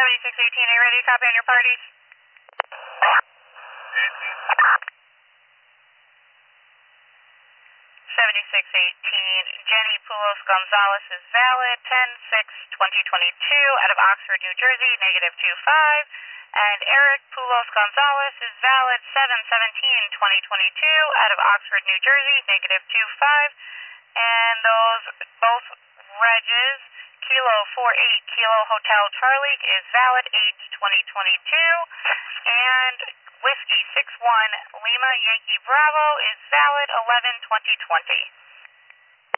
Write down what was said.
7618, are you ready? Copy on your parties. 7618, Jenny Poulos Gonzalez is valid 10/6/2022 out of Oxford, New Jersey, -25. And Eric Poulos Gonzalez is valid 7/17/2022 out of Oxford, New Jersey, -25. And those both regs, Kilo 48 Kilo Hotel Charlie is valid 8/2022. And Whiskey 61 Lima Yankee Bravo is valid 11/2020.